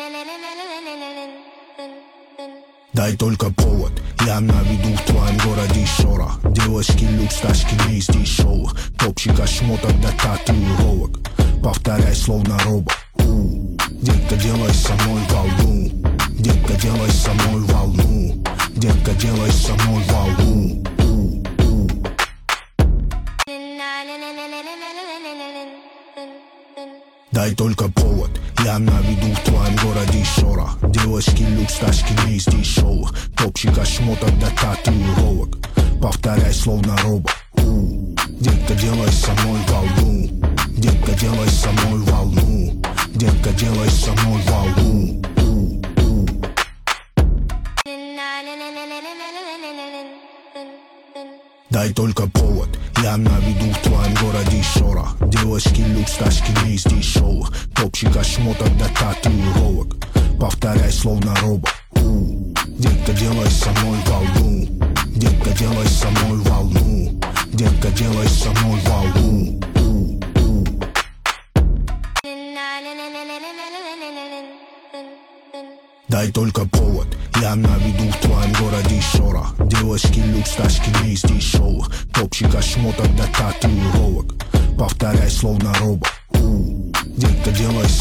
Дай только повод, я наведу в твоем городе шорох. Девочки люкс, тачки не из дешевых. Топчика шмоток до татуировок. Повторяй словно робот. Детка, делай со мной волну. Детка, делай со мной волну. Детка, делай со мной волну. Дай только повод, я наведу в твоем городе шорох. Девочки люкс, тачки не из дешевых. Топчика шмоток до татуировок. Повторяй словно робот. Детка, делай со мной волну. Детка, делай со мной волну. Детка, делай со мной волну. Дай только повод, я наведу в твоем городе шорох. Девочки люкс, тачки не из дешевых. Топчика шмоток до татуировок. Повторяй словно робот. Детка, делай со мной волну. Детка, делай со мной волну. Детка, делай со мной волну. Дай только повод, я наведу в твоем городе шорох. Девочки люкс, тачки не из дешевых. Топчика шмоток до татуировок. Повторяй словно робот. Детка, делай